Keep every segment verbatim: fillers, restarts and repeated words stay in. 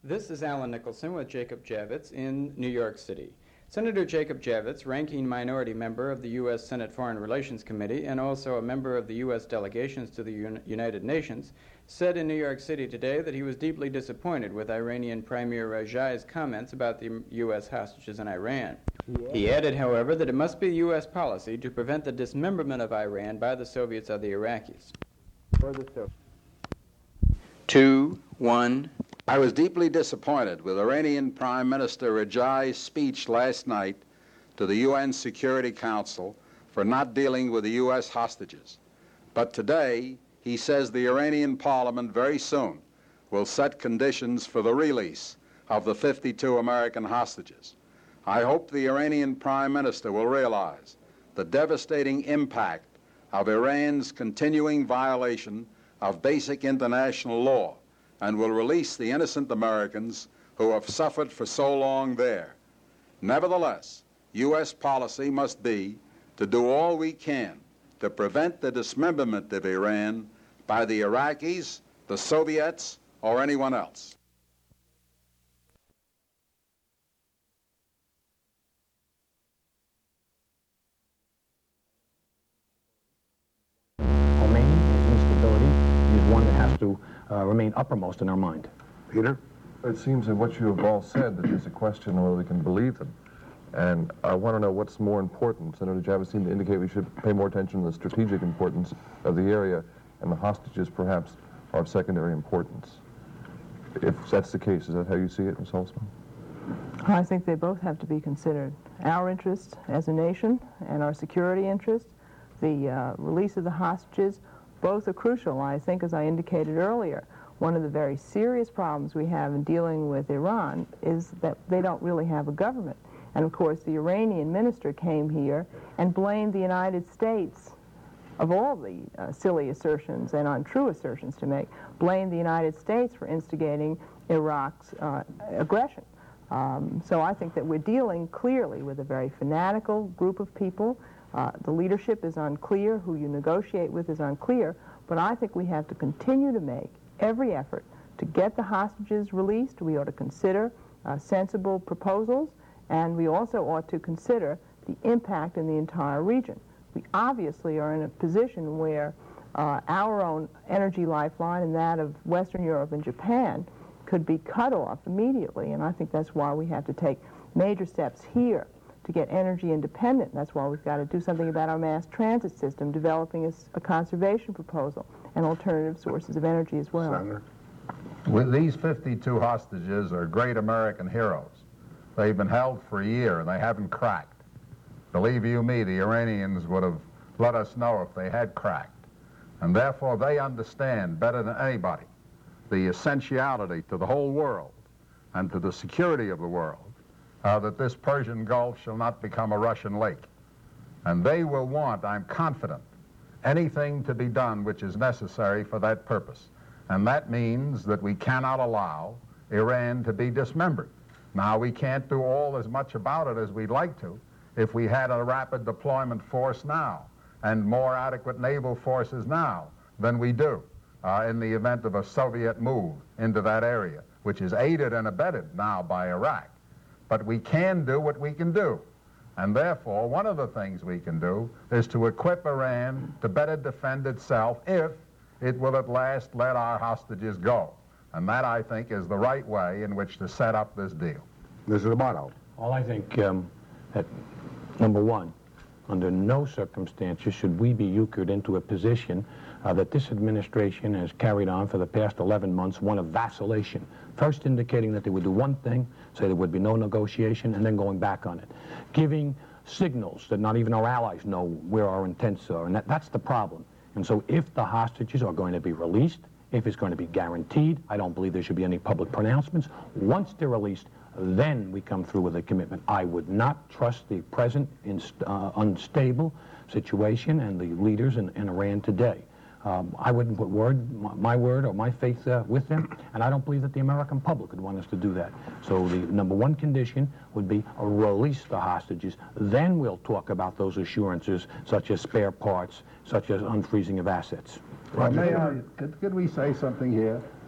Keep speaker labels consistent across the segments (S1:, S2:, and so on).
S1: This is Alan Nicholson with Jacob Javits in New York City. Senator Jacob Javits, ranking minority member of the U S Senate Foreign Relations Committee and also a member of the U S delegations to the Un- United Nations, said in New York City today that he was deeply disappointed with Iranian Premier Rajai's comments about the U S hostages in Iran. Yeah. He added, however, that it must be U S policy to prevent the dismemberment of Iran by the Soviets or the Iraqis.
S2: Further so.
S1: Two, one...
S3: I was deeply disappointed with Iranian Prime Minister Rajai's speech last night to the U N Security Council for not dealing with the U S hostages. But today, he says the Iranian parliament very soon will set conditions for the release of the fifty-two American hostages. I hope the Iranian Prime Minister will realize the devastating impact of Iran's continuing violation of basic international law and will release the innocent Americans who have suffered for so long there. Nevertheless, U S policy must be to do all we can to prevent the dismemberment of Iran by the Iraqis, the Soviets, or anyone else.
S4: Khomeini's instability is one that has to Uh, remain uppermost in our mind.
S2: Peter?
S5: It seems that what you have all said, that there's a question whether we can believe them. And I want to know what's more important. Senator Javits seemed to indicate we should pay more attention to the strategic importance of the area, and the hostages perhaps are of secondary importance. If that's the case, is that how you see it, Miz Holtzman?
S6: I think they both have to be considered. Our interests as a nation and our security interests, the uh, release of the hostages, both are crucial. I think, as I indicated earlier, one of the very serious problems we have in dealing with Iran is that they don't really have a government. And of course, the Iranian minister came here and blamed the United States, of all the uh, silly assertions and untrue assertions to make, blamed the United States for instigating Iraq's uh, aggression. Um, so I think that we're dealing clearly with a very fanatical group of people. Uh, the leadership is unclear, who you negotiate with is unclear, but I think we have to continue to make every effort to get the hostages released. We ought to consider uh, sensible proposals, and we also ought to consider the impact in the entire region. We obviously are in a position where uh, our own energy lifeline and that of Western Europe and Japan could be cut off immediately, and I think that's why we have to take major steps here to get energy independent. That's why we've got to do something about our mass transit system, developing a, a conservation proposal and alternative sources of energy as well.
S2: Senator?
S7: With these fifty-two hostages are great American heroes. They've been held for a year and they haven't cracked. Believe you me, the Iranians would have let us know if they had cracked. And therefore they understand better than anybody the essentiality to the whole world and to the security of the world Uh, that this Persian Gulf shall not become a Russian lake. And they will want, I'm confident, anything to be done which is necessary for that purpose. And that means that we cannot allow Iran to be dismembered. Now, we can't do all as much about it as we'd like to if we had a rapid deployment force now and more adequate naval forces now than we do uh, in the event of a Soviet move into that area, which is aided and abetted now by Iraq. But we can do what we can do. And therefore, one of the things we can do is to equip Iran to better defend itself if it will at last let our hostages go. And that, I think, is the right way in which to set up this deal.
S2: Mister Romano.
S4: Well, I think um, that, number one, under no circumstances should we be euchred into a position uh, that this administration has carried on for the past eleven months, one of vacillation. First indicating that they would do one thing, say there would be no negotiation, and then going back on it. Giving signals that not even our allies know where our intents are, and that, that's the problem. And so if the hostages are going to be released, if it's going to be guaranteed, I don't believe there should be any public pronouncements. Once they're released, then we come through with a commitment. I would not trust the present inst uh, unstable situation and the leaders in, in Iran today. Um, I wouldn't put word, my, my word or my faith uh, with them, and I don't believe that the American public would want us to do that. So the number one condition would be uh, release the hostages. Then we'll talk about those assurances, such as spare parts, such as unfreezing of assets.
S7: Well, may I, could, could we say something here?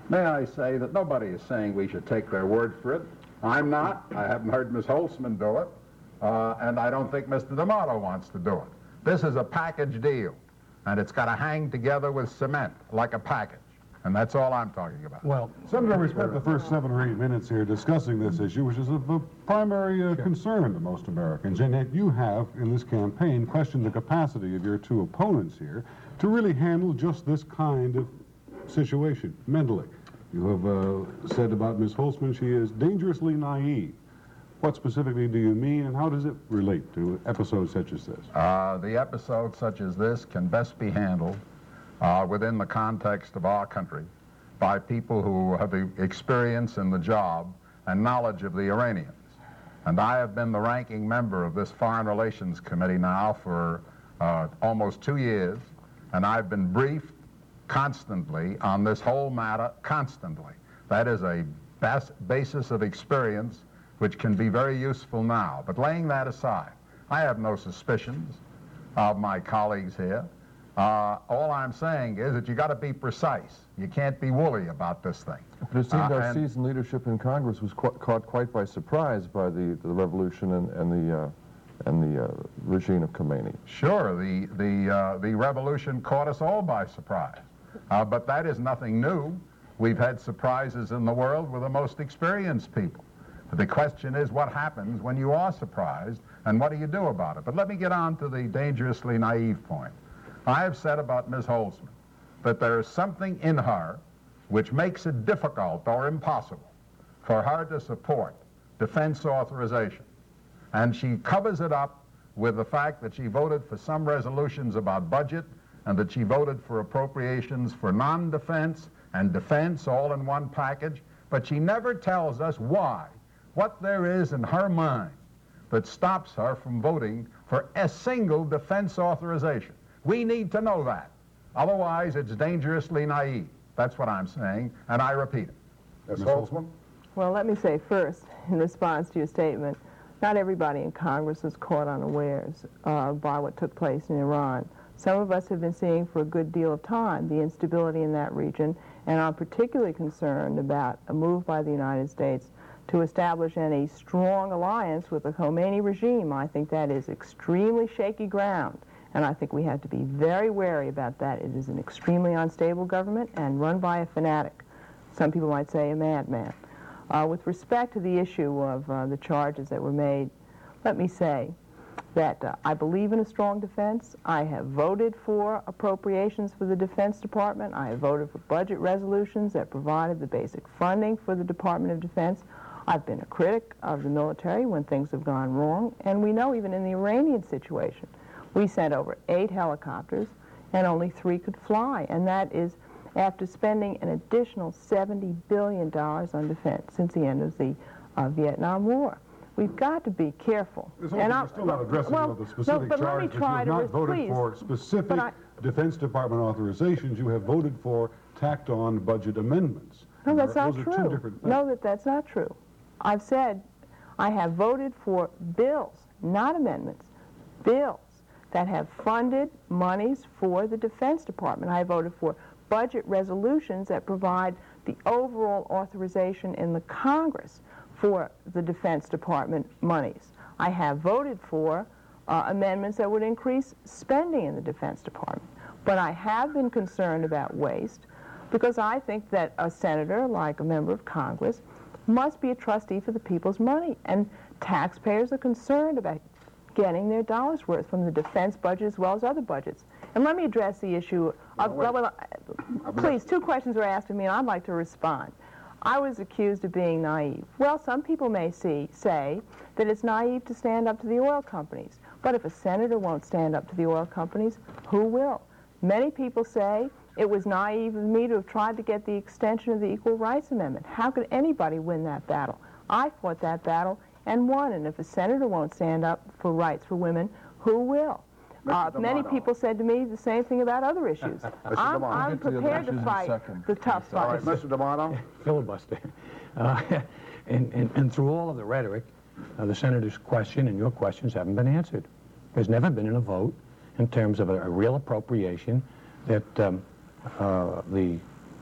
S7: May I say that nobody is saying we should take their word for it. I'm not. I haven't heard Miz Holtzman do it. Uh, and I don't think Mister D'Amato wants to do it. This is a package deal, and it's got to hang together with cement, like a package. And that's all I'm talking about.
S4: Well,
S8: Senator, we spent the first seven or eight minutes here discussing this issue, which is of, of primary uh, concern to most Americans. And yet you have, in this campaign, questioned the capacity of your two opponents here to really handle just this kind of situation mentally. You have uh, said about Miz Holtzman, she is dangerously naive. What specifically do you mean, and how does it relate to episodes such as this?
S7: Uh, the episodes such as this can best be handled uh, within the context of our country by people who have the experience in the job and knowledge of the Iranians. And I have been the ranking member of this Foreign Relations Committee now for uh, almost two years, and I've been briefed constantly on this whole matter, constantly. That is a bas basis of experience which can be very useful now. But laying that aside, I have no suspicions of my colleagues here. Uh, all I'm saying is that you got to be precise. You can't be woolly about this thing.
S5: But it seemed
S7: Uh,
S5: our
S7: and-
S5: seasoned leadership in Congress was qu caught quite by surprise by the, the revolution and, and the, uh, and the uh, regime of Khomeini.
S7: Sure, the, the, uh, the revolution caught us all by surprise. Uh, but that is nothing new. We've had surprises in the world with the most experienced people. But the question is, what happens when you are surprised, and what do you do about it? But let me get on to the dangerously naive point. I have said about Miz Holtzman that there is something in her which makes it difficult or impossible for her to support defense authorization. And she covers it up with the fact that she voted for some resolutions about budget and that she voted for appropriations for non-defense and defense all in one package, but she never tells us why, what there is in her mind that stops her from voting for a single defense authorization. We need to know that. Otherwise, it's dangerously naive. That's what I'm saying, and I repeat it.
S8: Miz Holtzman?
S6: Well, let me say first, in response to your statement, not everybody in Congress is caught unawares uh, by what took place in Iran. Some of us have been seeing for a good deal of time the instability in that region, and I'm particularly concerned about a move by the United States to establish any strong alliance with the Khomeini regime. I think that is extremely shaky ground, and I think we have to be very wary about that. It is an extremely unstable government and run by a fanatic. Some people might say a madman. Uh, with respect to the issue of uh, the charges that were made, let me say that uh, I believe in a strong defense. I have voted for appropriations for the Defense Department. I have voted for budget resolutions that provided the basic funding for the Department of Defense. I've been a critic of the military when things have gone wrong, and we know even in the Iranian situation, we sent over eight helicopters and only three could fly, and that is after spending an additional seventy billion dollars on defense since the end of the uh, Vietnam War. We've got to be careful.
S8: Ms. Holtzman, you're still not addressing
S6: well,
S8: the specific
S6: no, but let me
S8: charge that you
S6: try
S8: have
S6: to
S8: not
S6: res-
S8: voted
S6: please,
S8: for specific
S6: but I-
S8: Defense Department authorizations. You have voted for tacked-on budget amendments.
S6: No, that's
S8: Those
S6: not
S8: are two
S6: true.
S8: different things.
S6: No, that that's not true. I've said I have voted for bills, not amendments, bills that have funded monies for the Defense Department. I voted for budget resolutions that provide the overall authorization in the Congress for the Defense Department monies. I have voted for uh, amendments that would increase spending in the Defense Department. But I have been concerned about waste because I think that a senator, like a member of Congress, must be a trustee for the people's money. And taxpayers are concerned about getting their dollars worth from the defense budget as well as other budgets. And let me address the issue of, well, well, uh, please, two questions were asked of me and I'd like to respond. I was accused of being naive. Well, some people may see, say that it's naive to stand up to the oil companies. But if a senator won't stand up to the oil companies, who will? Many people say it was naive of me to have tried to get the extension of the Equal Rights Amendment. How could anybody win that battle? I fought that battle and won. And if a senator won't stand up for rights for women, who will? Uh, many people said to me the same thing about other issues. I'm, I'm
S5: Get to the
S6: prepared to
S5: issues in a
S6: fight
S5: second.
S6: the tough
S7: All right,
S6: fights.
S7: Mister D'Amato.
S4: Filibuster. Uh, and, and, and through all of the rhetoric, uh, the senator's question and your questions haven't been answered. There's never been a vote in terms of a, a real appropriation that um, uh, the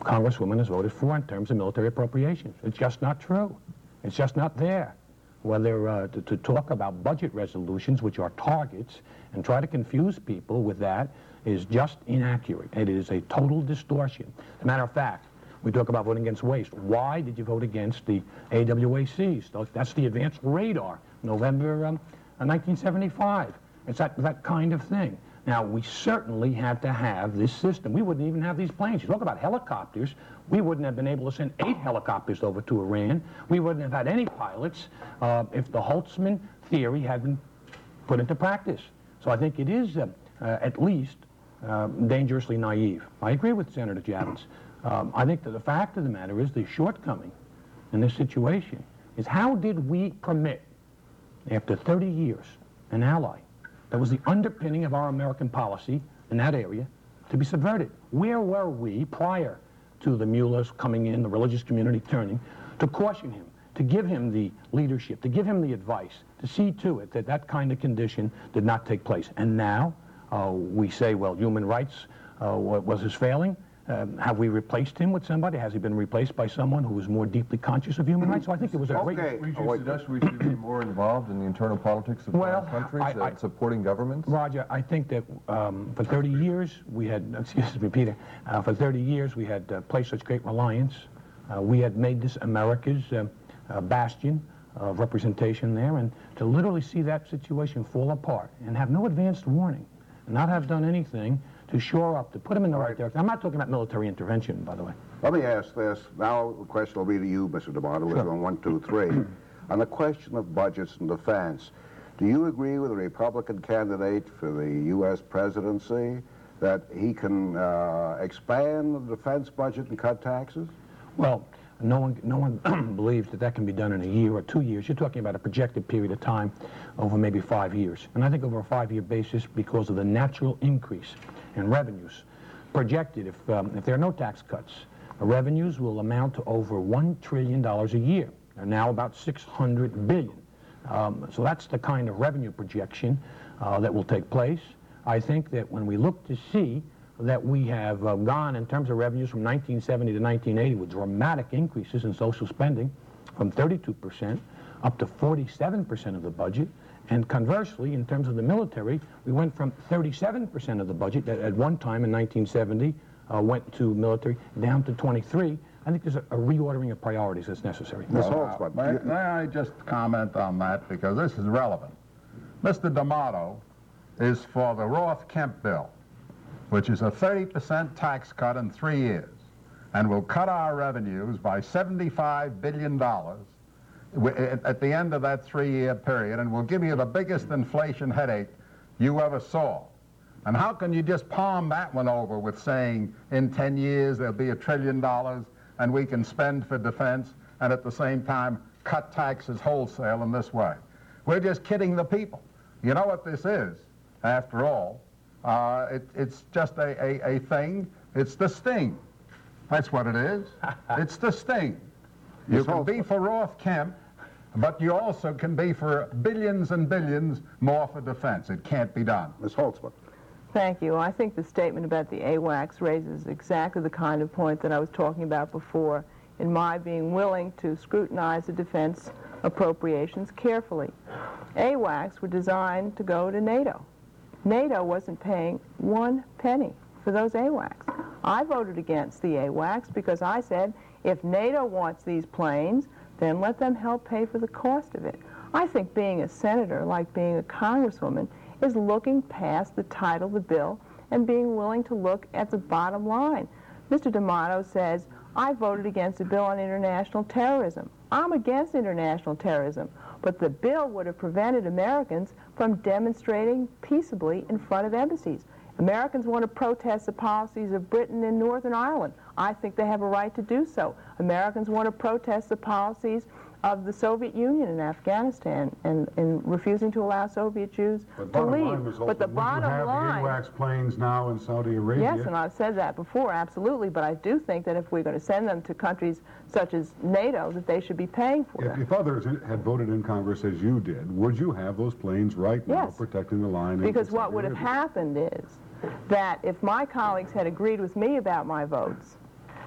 S4: Congresswoman has voted for in terms of military appropriations. It's just not true. It's just not there. Whether uh, to, to talk about budget resolutions, which are targets, and try to confuse people with that is just inaccurate. It is a total distortion. As a matter of fact, we talk about voting against waste. Why did you vote against the A W A Cs? That's the Advanced Radar, November um, nineteen seventy-five. It's that, that kind of thing. Now, we certainly had to have this system. We wouldn't even have these planes. You talk about helicopters. We wouldn't have been able to send eight helicopters over to Iran. We wouldn't have had any pilots uh, if the Holtzman theory had been put into practice. So I think it is uh, uh, at least uh, dangerously naive. I agree with Senator Javits. Um, I think that the fact of the matter is the shortcoming in this situation is how did we permit, after thirty years, an ally that was the underpinning of our American policy in that area to be subverted? Where were we prior to the Muellers coming in, the religious community turning, to caution him, to give him the leadership, to give him the advice, to see to it that that kind of condition did not take place? And now uh, we say, well, human rights uh, was his failing. Um, have we replaced him with somebody? Has he been replaced by someone who is more deeply conscious of human rights? So I think it was a
S5: okay.
S4: great...
S5: Would you suggest we should be more involved in the internal politics of
S4: well,
S5: foreign countries
S4: I, I,
S5: and supporting governments?
S4: Roger, I think that um, for thirty years we had, excuse me, Peter, uh, for thirty years we had uh, placed such great reliance. Uh, we had made this America's uh, uh, bastion of representation there, and to literally see that situation fall apart and have no advanced warning, and not have done anything to shore up, to put them in the right direction. I'm not talking about military intervention, by the way.
S2: Let me ask this. Now the question will be to you, Mister D'Amato. We're going one, two, three. On the question of budgets and defense, do you agree with the Republican candidate for the U S presidency that he can uh, expand the defense budget and cut taxes?
S4: Well, no one, no one believes that that can be done in a year or two years. You're talking about a projected period of time over maybe five years. And I think over a five-year basis, because of the natural increase in revenues projected, if, um, if there are no tax cuts, revenues will amount to over one trillion dollars a year. They're now about six hundred billion dollars. Um, so that's the kind of revenue projection uh, that will take place. I think that when we look to see that we have uh, gone in terms of revenues from nineteen seventy to nineteen eighty with dramatic increases in social spending from thirty-two percent up to forty-seven percent of the budget. And conversely, in terms of the military, we went from thirty-seven percent of the budget that at one time in nineteen seventy uh, went to military down to twenty-three. I think there's a, a reordering of priorities that's necessary.
S7: Miz Holtzman, may, may I just comment on that because this is relevant. Mister D'Amato is for the Roth-Kemp bill, which is a thirty percent tax cut in three years and will cut our revenues by seventy-five billion dollars at the end of that three-year period, and will give you the biggest inflation headache you ever saw. And how can you just palm that one over with saying in ten years there'll be a trillion dollars and we can spend for defense and at the same time cut taxes wholesale in this way? We're just kidding the people. You know what this is, after all? Uh, it, it's just a, a, a thing. It's the sting. That's what it is. It's the sting. You can be for Roth-Kemp, but you also can be for billions and billions more for defense. It can't be done.
S2: Miz Holtzman.
S6: Thank you. I think the statement about the A WACS raises exactly the kind of point that I was talking about before in my being willing to scrutinize the defense appropriations carefully. A WACS were designed to go to NATO. NATO wasn't paying one penny for those A WACS. I voted against the A WACS because I said, if NATO wants these planes, then let them help pay for the cost of it. I think being a senator, like being a congresswoman, is looking past the title of the bill and being willing to look at the bottom line. Mister D'Amato says, I voted against a bill on international terrorism. I'm against international terrorism, but the bill would have prevented Americans from demonstrating peaceably in front of embassies. Americans want to protest the policies of Britain in Northern Ireland. I think they have a right to do so. Americans want to protest the policies of the Soviet Union in Afghanistan and, and refusing to allow Soviet Jews
S8: But
S6: to
S8: bottom
S6: leave.
S8: line, Miz
S6: But the
S8: Holtzman,
S6: bottom
S8: would you have
S6: line...
S8: the A WACS planes now in Saudi Arabia?
S6: Yes, and I've said that before, absolutely, but I do think that if we're going to send them to countries such as NATO, that they should be paying for
S8: If,
S6: them.
S8: if others had voted in Congress as you did, would you have those planes right now
S6: Yes.
S8: protecting the line? in
S6: Because
S8: Saudi
S6: what would have
S8: Arabia?
S6: happened is that if my colleagues had agreed with me about my votes,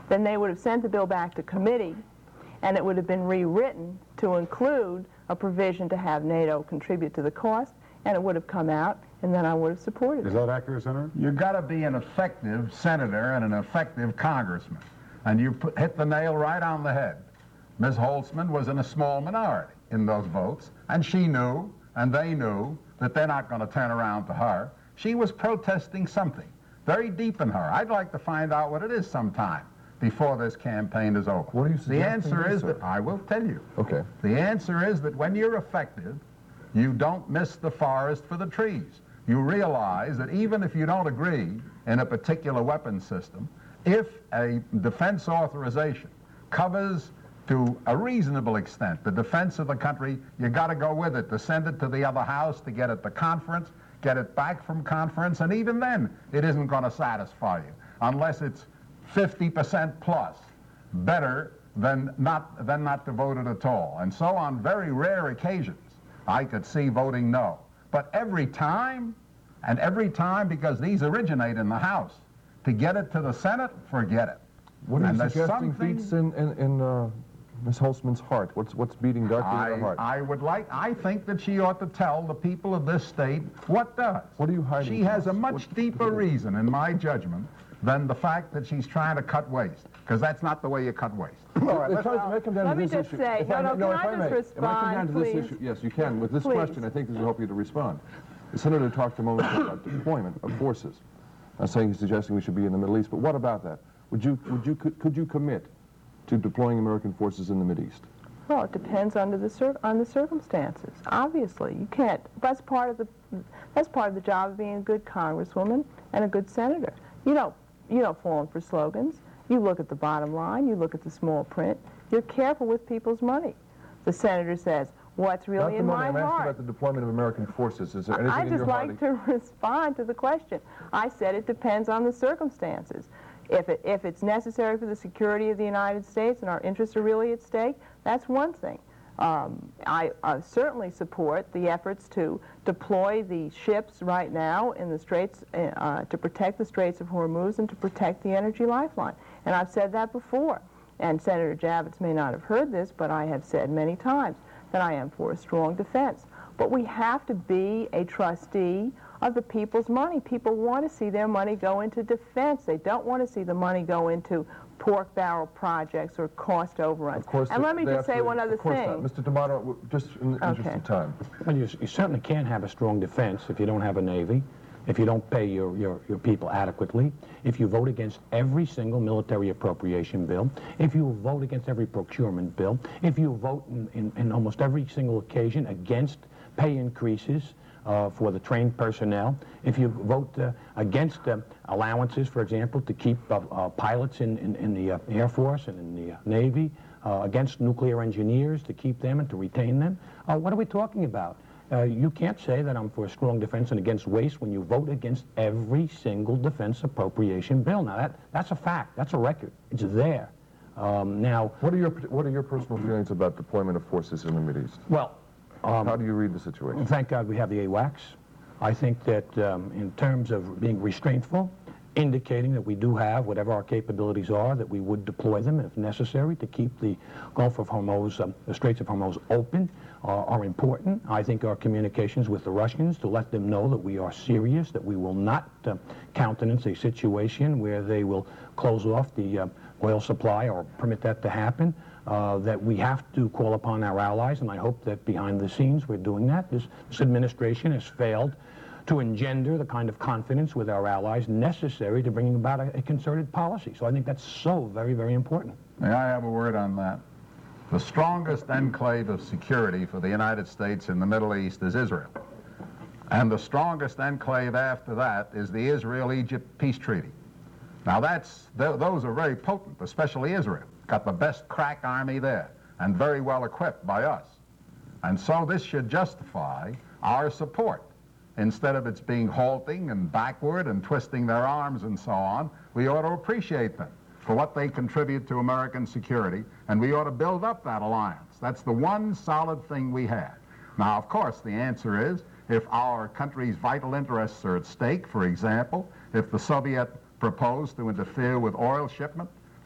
S6: then they would have sent the bill back to committee, and it would have been rewritten to include a provision to have NATO contribute to the cost, and it would have come out, and then I would have supported
S8: Is
S6: it.
S8: that accurate, Senator?
S7: You've got to be an effective senator and an effective congressman. And you put, hit the nail right on the head. Miz Holtzman was in a small minority in those votes, and she knew, and they knew, that they're not going to turn around to her. She was protesting something very deep in her. I'd like to find out what it is sometime before this campaign is over.
S5: What are you
S7: The
S5: suggesting,
S7: answer is
S5: sir?
S7: that, I will tell you.
S5: Okay.
S7: The answer is that when you're effective, you don't miss the forest for the trees. You realize that even if you don't agree in a particular weapon system, if a defense authorization covers to a reasonable extent the defense of the country, you got to go with it, to send it to the other house, to get it to conference, get it back from conference, and even then it isn't going to satisfy you unless it's fifty percent plus better than not, than not to vote it at all. And so on very rare occasions, I could see voting no. But every time, and every time, because these originate in the House, to get it to the Senate, forget it.
S5: What are
S7: And
S5: you
S7: there's
S5: suggesting
S7: something-
S5: beats in, in, in uh, Miz Holtzman's heart? What's, what's beating darkly in
S7: I,
S5: her heart?
S7: I would like, I think that she ought to tell the people of this state what does.
S5: What are you hiding
S7: She
S5: from
S7: has
S5: us?
S7: a much
S5: What-
S7: deeper reason, in my judgment, than the fact that she's trying to cut waste, because that's not the way you cut waste.
S5: All right, let's try to come down
S6: let
S5: to
S6: me
S5: this
S6: just
S5: issue.
S6: say-
S5: If
S6: no, no,
S5: may-
S6: can
S5: if
S6: I just
S5: may, If I come
S6: respond,
S5: down to this
S6: please?
S5: issue, yes, you can. With this
S6: Please.
S5: question, I think this will help you to respond. The Senator talked a moment ago about deployment of forces. I'm saying he's suggesting we should be in the Middle East, but what about that? Would you, would you, could, could you commit to deploying American forces in the Mideast?
S6: Well, it depends under the cir on the circumstances. Obviously, you can't. That's part of the that's part of the job of being a good congresswoman and a good senator. You don't you don't fall in for slogans. You look at the bottom line. You look at the small print. You're careful with people's money. The senator says, "What's really
S5: Not the
S6: in
S5: money.
S6: my
S5: I'm asking
S6: heart?"
S5: about the deployment of American forces. Is there anything
S6: I
S5: in
S6: just
S5: your heart?
S6: like to respond to the question. I said it depends on the circumstances. If, it, if it's necessary for the security of the United States and our interests are really at stake, that's one thing. Um, I uh, certainly support the efforts to deploy the ships right now in the Straits uh, to protect the Straits of Hormuz and to protect the energy lifeline. And I've said that before. And Senator Javits may not have heard this, but I have said many times that I am for a strong defense. But we have to be a trustee of the people's money. People want to see their money go into defense. They don't want to see the money go into pork barrel projects or cost overruns.
S5: Of course,
S6: and
S5: they-
S6: let me
S5: they
S6: just say
S5: absolutely-
S6: one other
S5: of course
S6: thing.
S5: not. Mister D'Amato, w- just in the interest
S6: Okay.
S5: of time.
S4: Well, you, you certainly can't have a strong defense if you don't have a Navy, if you don't pay your, your, your people adequately, if you vote against every single military appropriation bill, if you vote against every procurement bill, if you vote in, in, in almost every single occasion against pay increases uh, for the trained personnel, if you vote uh, against uh, allowances, for example, to keep uh, uh, pilots in, in, in the uh, Air Force and in the uh, Navy, uh, against nuclear engineers to keep them and to retain them, uh, what are we talking about? Uh, you can't say that I'm for a strong defense and against waste when you vote against every single defense appropriation bill. Now, that, that's a fact. That's a record. It's there. Um, now,
S5: What are your what are your personal feelings about deployment of forces in the Mideast?
S4: well, um,
S5: How do you read the situation?
S4: thank God we have the A WACS. I think that um, in terms of being restraintful, indicating that we do have whatever our capabilities are, that we would deploy them if necessary to keep the Gulf of Hormuz, um, the Straits of Hormuz open, uh, are important. I think our communications with the Russians to let them know that we are serious, that we will not uh, countenance a situation where they will close off the uh, oil supply or permit that to happen, uh, that we have to call upon our allies, and I hope that behind the scenes we're doing that. This, this administration has failed to engender the kind of confidence with our allies necessary to bringing about a, a concerted policy. So I think that's so very, very important.
S7: May I have a word on that? The strongest enclave of security for the United States in the Middle East is Israel. And the strongest enclave after that is the Israel-Egypt peace treaty. Now that's, th those are very potent, especially Israel. Got the best crack army there and very well equipped by us. And so this should justify our support. Instead of its being halting and backward and twisting their arms and so on, we ought to appreciate them for what they contribute to American security, and we ought to build up that alliance. That's the one solid thing we have. Now, of course, the answer is, if our country's vital interests are at stake, for example, if the Soviet proposed to interfere with oil shipment,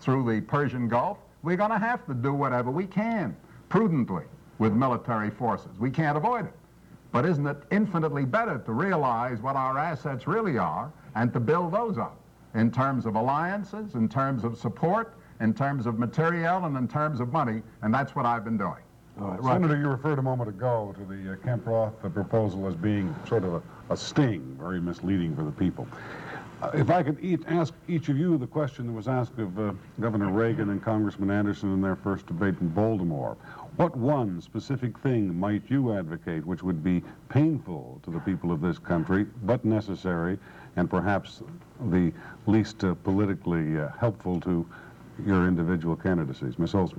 S7: through the Persian Gulf, we're going to have to do whatever we can, prudently, with military forces. We can't avoid it. But isn't it infinitely better to realize what our assets really are and to build those up in terms of alliances, in terms of support, in terms of material, and in terms of money, and that's what I've been doing.
S8: Uh, Senator, you referred a moment ago to the uh, Kemp-Roth uh, proposal as being sort of a, a sting, very misleading for the people. Uh, if I could eat, ask each of you the question that was asked of uh, Governor Reagan and Congressman Anderson in their first debate in Baltimore. What one specific thing might you advocate which would be painful to the people of this country, but necessary, and perhaps the least uh, politically uh, helpful to your individual candidacies? Miz Holtzman.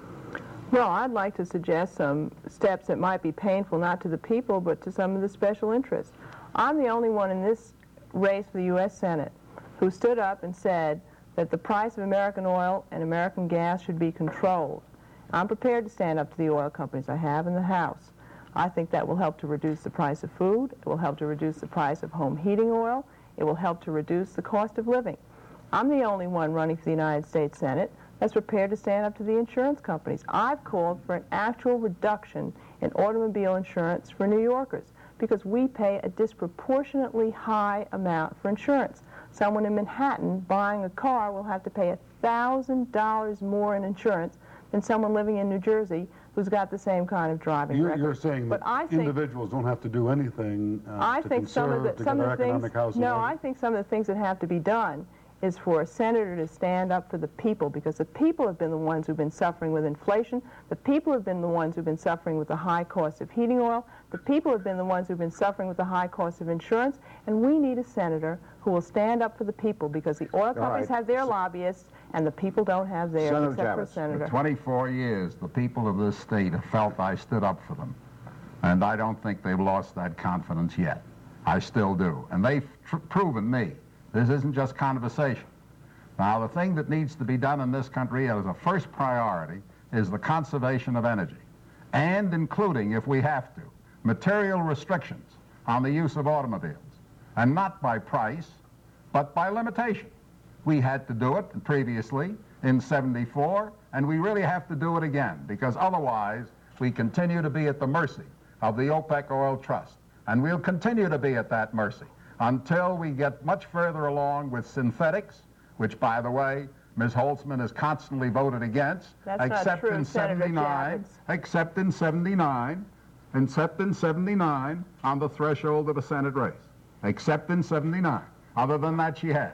S6: Well, I'd like to suggest some steps that might be painful not to the people, but to some of the special interests. I'm the only one in this race for the U S Senate who stood up and said that the price of American oil and American gas should be controlled. I'm prepared to stand up to the oil companies. I have in the House. I think that will help to reduce the price of food. It will help to reduce the price of home heating oil. It will help to reduce the cost of living. I'm the only one running for the United States Senate that's prepared to stand up to the insurance companies. I've called for an actual reduction in automobile insurance for New Yorkers because we pay a disproportionately high amount for insurance. Someone in Manhattan buying a car will have to pay one thousand dollars more in insurance than someone living in New Jersey who's got the same kind of driving
S8: You're,
S6: record.
S8: you're saying
S6: but
S8: that
S6: I think,
S8: individuals don't have to do anything uh,
S6: I
S8: to
S6: think
S8: conserve,
S6: some of the,
S8: to
S6: some
S8: get
S6: of
S8: our
S6: the
S8: economic
S6: things,
S8: house in
S6: No,
S8: order?
S6: I think some of the things that have to be done is for a senator to stand up for the people, because the people have been the ones who've been suffering with inflation. The people have been the ones who've been suffering with the high cost of heating oil. The people have been the ones who've been suffering with the high cost of insurance. And we need a senator who will stand up for the people, because the oil companies
S2: right.
S6: have their lobbyists and the people don't have theirs,
S2: Senator
S6: except for a
S2: Javits.
S6: senator.
S7: For twenty-four years, the people of this state have felt I stood up for them. And I don't think they've lost that confidence yet. I still do. And they've tr- proven me. This isn't just conversation. Now, the thing that needs to be done in this country as a first priority is the conservation of energy, and including, if we have to, material restrictions on the use of automobiles, and not by price, but by limitation. We had to do it previously in seventy-four, and we really have to do it again, because otherwise we continue to be at the mercy of the OPEC Oil Trust, and we'll continue to be at that mercy until we get much further along with synthetics, which, by the way, Miz Holtzman has constantly voted against,
S6: That's
S7: except
S6: not true,
S7: in
S6: Senator
S7: seventy-nine,
S6: Javits.
S7: except in seventy-nine, except in seventy-nine on the threshold of a Senate race, except in seventy-nine. Other than that, she has.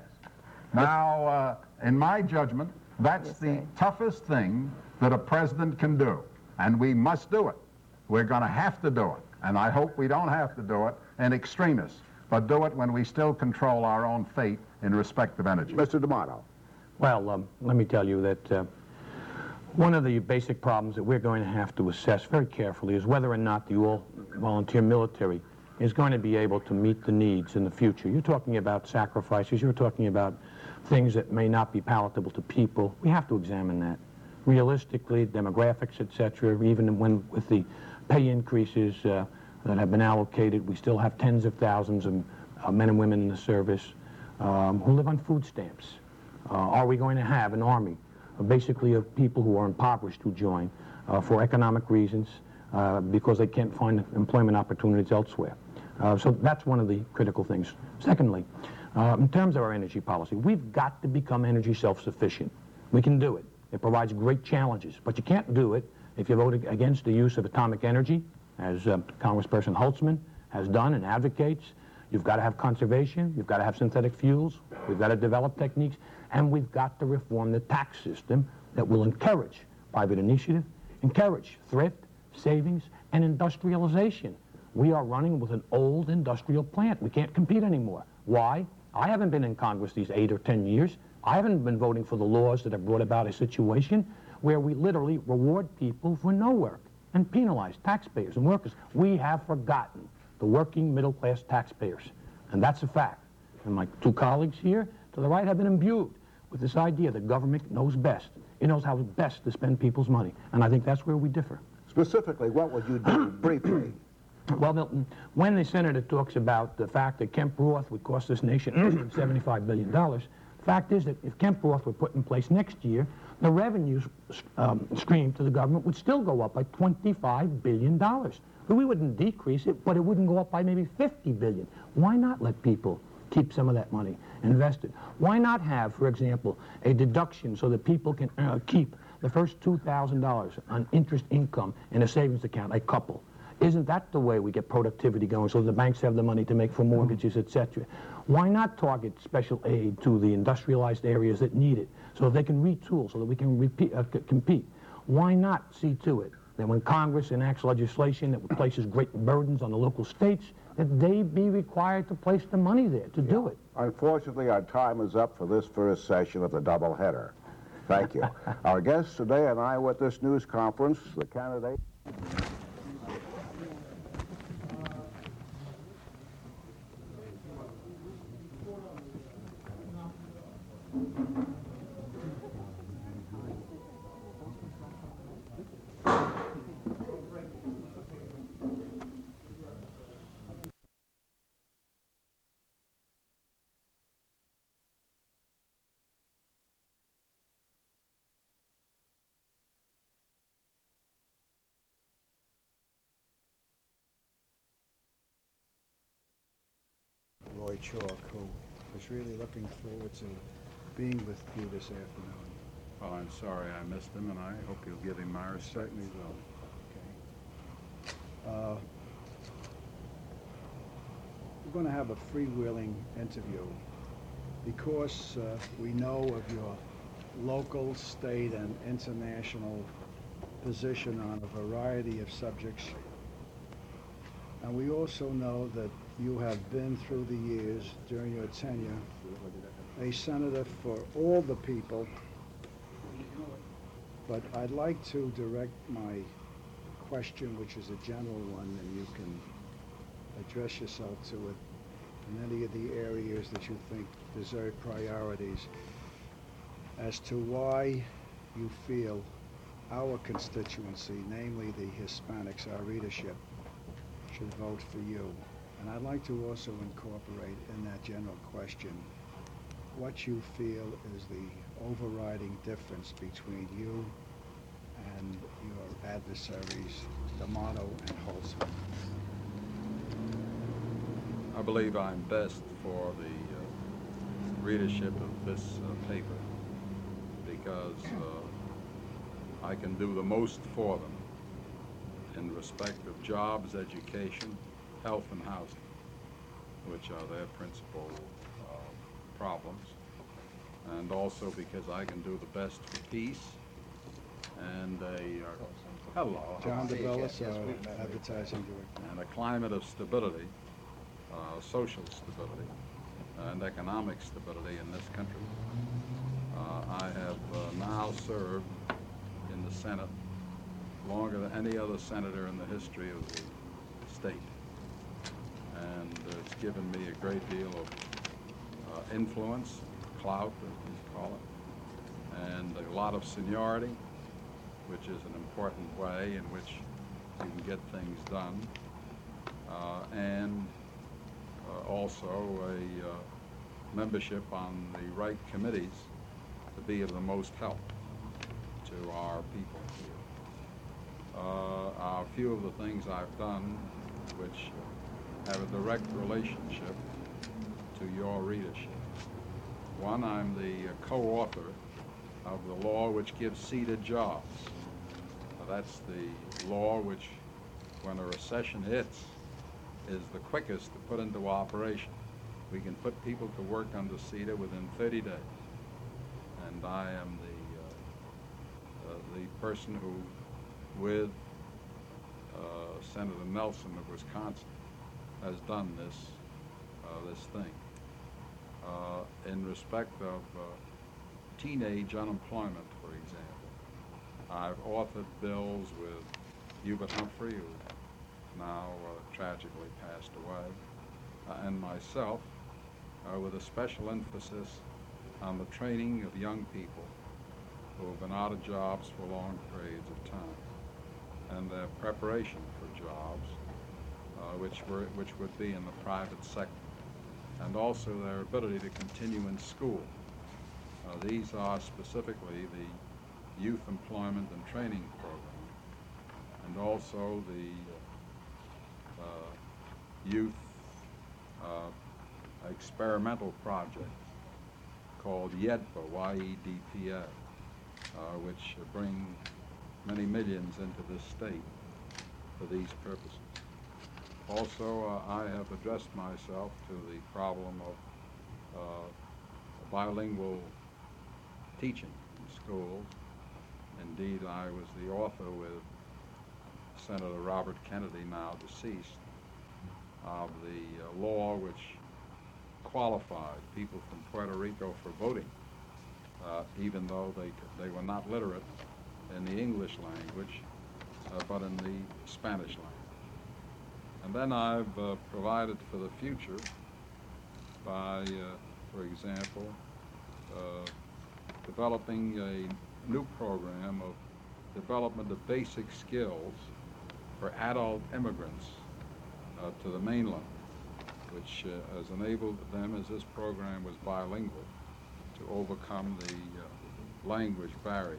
S7: Now, uh, in my judgment, that's
S6: Yes,
S7: the
S6: sir.
S7: toughest thing that a president can do, and we must do it. We're going to have to do it, and I hope we don't have to do it in extremis, but do it when we still control our own fate in respect of energy.
S2: Mister D'Amato.
S4: Well, um, let me tell you that uh, one of the basic problems that we're going to have to assess very carefully is whether or not the all-volunteer military is going to be able to meet the needs in the future. You're talking about sacrifices. You're talking about things that may not be palatable to people. We have to examine that. Realistically, demographics, et cetera, even when with the pay increases uh, that have been allocated, we still have tens of thousands of uh, men and women in the service um, who live on food stamps. Uh, are we going to have an army, uh, basically of people who are impoverished who join uh, for economic reasons uh, because they can't find employment opportunities elsewhere? Uh, so that's one of the critical things. Secondly, uh, in terms of our energy policy, we've got to become energy self-sufficient. We can do it. It provides great challenges, but you can't do it if you vote against the use of atomic energy, as uh, Congressperson Holtzman has done and advocates. You've got to have conservation. You've got to have synthetic fuels. We've got to develop techniques. And we've got to reform the tax system that will encourage private initiative, encourage thrift, savings, and industrialization. We are running with an old industrial plant. We can't compete anymore. Why? I haven't been in Congress these eight or ten years. I haven't been voting for the laws that have brought about a situation where we literally reward people for no work and penalize taxpayers and workers. We have forgotten the working middle-class taxpayers, and that's a fact. And my two colleagues here to the right have been imbued with this idea that government knows best. It knows how best to spend people's money, and I think that's where we differ.
S2: Specifically, what would you do briefly?
S4: Well, Milton, when the senator talks about the fact that Kemp-Roth would cost this nation seventy-five billion dollars, Fact is that if Kempforth were put in place next year, the revenue um, stream to the government would still go up by twenty-five billion dollars. We wouldn't decrease it, but it wouldn't go up by maybe fifty billion dollars. Why not let people keep some of that money invested? Why not have, for example, a deduction so that people can uh, keep the first two thousand dollars on interest income in a savings account, a couple? Isn't that the way we get productivity going so the banks have the money to make for mortgages, et cetera? Why not target special aid to the industrialized areas that need it so they can retool, so that we can repeat, uh, compete? Why not see to it that when Congress enacts legislation that places great burdens on the local states, that they be required to place the money there to do it?
S2: Unfortunately, our time is up for this first session of the doubleheader. Thank you. Our guests today and Eyewitness News Conference, the candidate...
S9: Roy Chalk, who was really looking forward to being with you this afternoon.
S3: Well, I'm sorry I missed him, and I hope you'll give him my respect.
S9: Certainly will. Okay. Uh, we're going to have a freewheeling interview because uh, we know of your local, state, and international position on a variety of subjects. And we also know that you have been through the years during your tenure a senator for all the people. But I'd like to direct my question, which is a general one, and you can address yourself to it in any of the areas that you think deserve priorities, as to why you feel our constituency, namely the Hispanics, our readership, should vote for you. And I'd like to also incorporate in that general question what you feel is the overriding difference between you and your adversaries, D'Amato and Holtzman.
S3: I believe I'm best for the uh, readership of this uh, paper because uh, I can do the most for them in respect of jobs, education, health, and housing, which are their principal uh, problems, and also because I can do the best for peace and a uh, hello,
S9: John DeBellis, uh, advertising director,
S3: and a climate of stability, uh, social stability, and economic stability in this country. Uh, I have uh, now served in the Senate longer than any other senator in the history of the state. And uh, it's given me a great deal of uh, influence, clout, as we call it, and a lot of seniority, which is an important way in which you can get things done, uh, and uh, also a uh, membership on the right committees to be of the most help to our people here. Uh, a few of the things I've done which have a direct relationship to your readership. One, I'm the uh, co-author of the law which gives seated jobs. Now, that's the law which, when a recession hits, is the quickest to put into operation. We can put people to work under CETA within thirty days. And I am the, uh, uh, the person who, with uh, Senator Nelson of Wisconsin, has done this, uh, this thing. Uh, in respect of uh, teenage unemployment, for example, I've authored bills with Hubert Humphrey, who now uh, tragically passed away, uh, and myself, uh, with a special emphasis on the training of young people who have been out of jobs for long periods of time, and their preparation for jobs, uh, which were which would be in the private sector, and also their ability to continue in school Uh, these are specifically the Youth Employment and Training Program, and also the uh, Youth uh, Experimental Project called YEDPA, Y E D P A, uh, which bring many millions into this state for these purposes. Also, uh, I have addressed myself to the problem of uh, bilingual teaching in schools. Indeed, I was the author with Senator Robert Kennedy, now deceased, of the uh, law which qualified people from Puerto Rico for voting, uh, even though they, they were not literate in the English language, uh, but in the Spanish language. And then I've uh, provided for the future by, uh, for example, uh, developing a new program of development of basic skills for adult immigrants uh, to the mainland, which uh, has enabled them, as this program was bilingual, to overcome the uh, language barrier.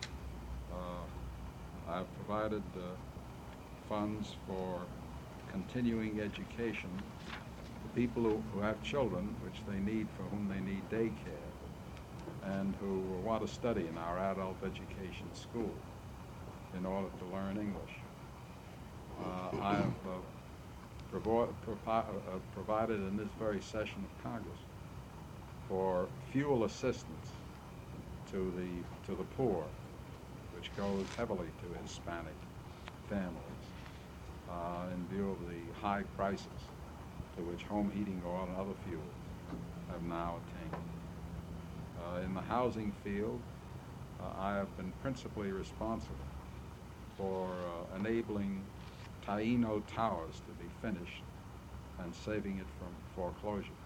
S3: Uh, I've provided uh, funds for continuing education for people who, who have children, which they need, for whom they need daycare, and who want to study in our adult education school in order to learn English. Uh, I have uh, provo provi uh, provided in this very session of Congress for fuel assistance to the, to the poor, which goes heavily to Hispanic families uh, in view of the high prices to which home heating oil and other fuels have now attained. Uh, in the housing field, uh, I have been principally responsible for uh, enabling Taino Towers to be finished and saving it from foreclosure.